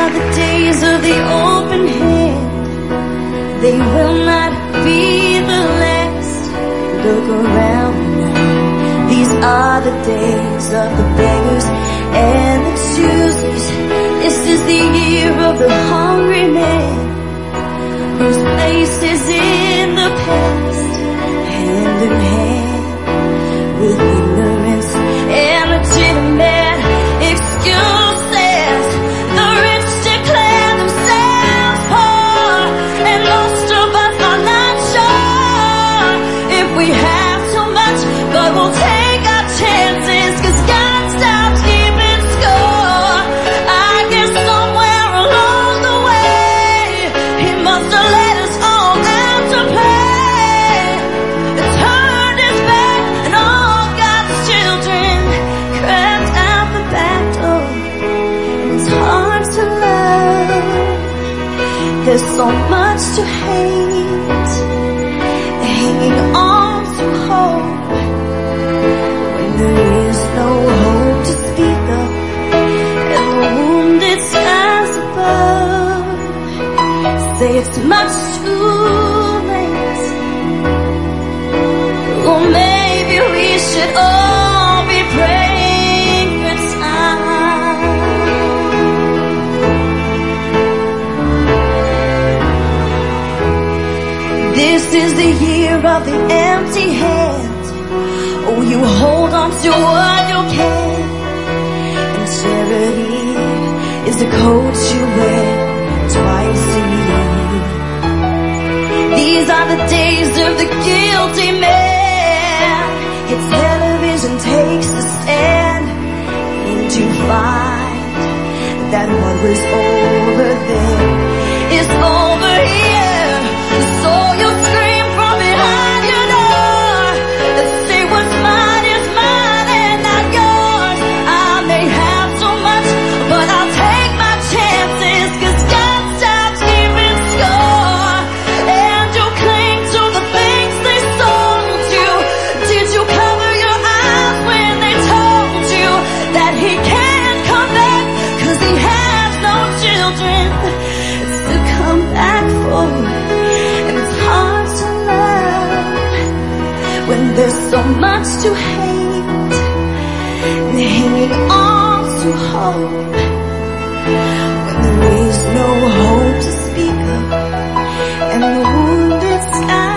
are the days of the open hand. They will not be the last. Look around now. These are the days of the beggars and the choosers. This is the year of the hungry man, whose place is in the past, hand in hand with ignorance and legitimate excuses. The rich declare themselves poor, and most of us are not sure if we have too much, but we'll take our chances, 'cause God stops keeping score. I guess somewhere along the way He must have let us all out to play, and turned His back, and all God's children crept out the back door. And it's hard to love, there's so much to hate, hanging on to hope when there is no hope to speak of, and the wounded skies above say it's much too late. Well, maybe we should all be praying for time. This is the year of the empty hand. Oh, you hold on to what you can, and charity is the coat you wear twice a year. These are the days of the guilty man. His television takes a stand, and you find that what was over there is over here. So you scream from behind your door and say what's mine is mine and not yours. I may have so much, but I'll take my chances, 'cause God stops keeping score. And you cling to the things they sold you. Did you cover your eyes when they told you that He can't come back, 'cause He has no children to come back for? And it's hard to love when there's so much to hate, and hanging on to hope when there is no hope to speak of, and the wounded sky